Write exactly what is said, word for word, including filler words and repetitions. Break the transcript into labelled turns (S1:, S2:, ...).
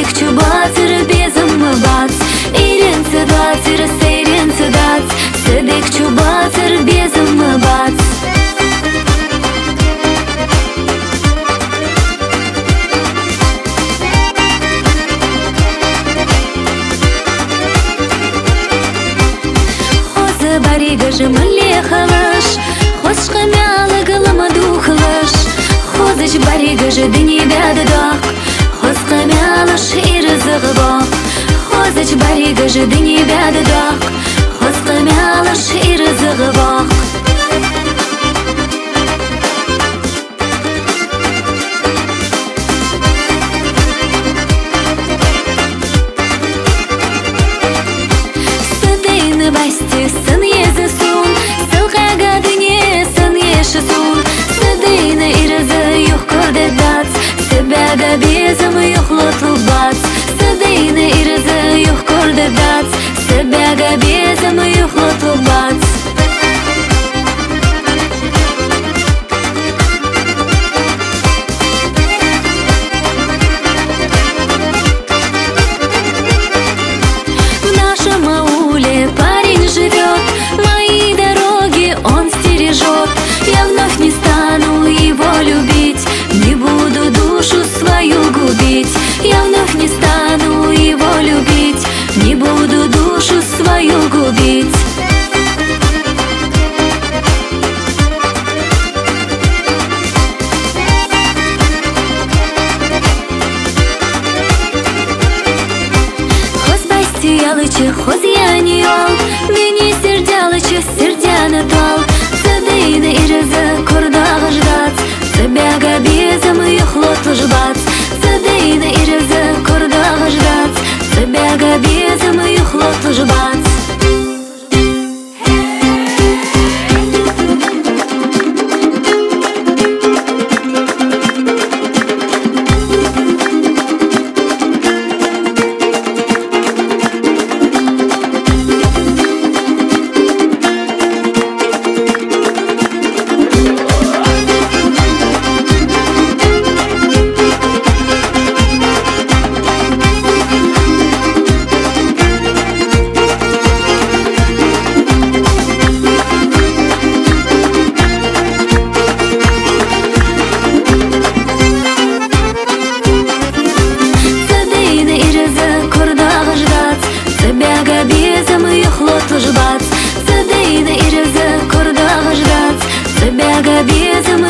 S1: Садик чубатыр безым бац, ирен цыдатыр, сейрен цыдац. Садик чубатыр безым бац. Хозы барига жымыле халаш, хоз шкамялы гылыма духлаш. Хозыч барига же дыни бядыдак, хоз камялаш ирызығы бак. Хозыч барига же дыни бядыдак, хоз камялаш ирызығы бак. Сыдыйны басти сын езі сун, сылқаға дыне сын еші сун. Сыдыйны ирызы юх көрді дац, сыбяға безім юх лотлу бац. Сыдыйны ирызы юх көрді дац, сыбяға безім юх лотлу бац. В нашем ауле парень живет, мои дороги он стережет. Я вновь не стану его любить, не буду душу свою губить. Я вновь не стану его любить, не буду душу свою губить. Хоз бастиялычы, хоз я не ол, мені сердялычы, сердяны тол. Сыдыйны ирызы көрдағы ждац, сыбяға безім юхлотлы жбац. Сыдыйны ирызы көрдағы ждац, сыбяға безім юхлотлы жбац. Сыбяға безім юхлотлы жбац. Сыдыйны ирызы көрдағы ждац, сыбяға безім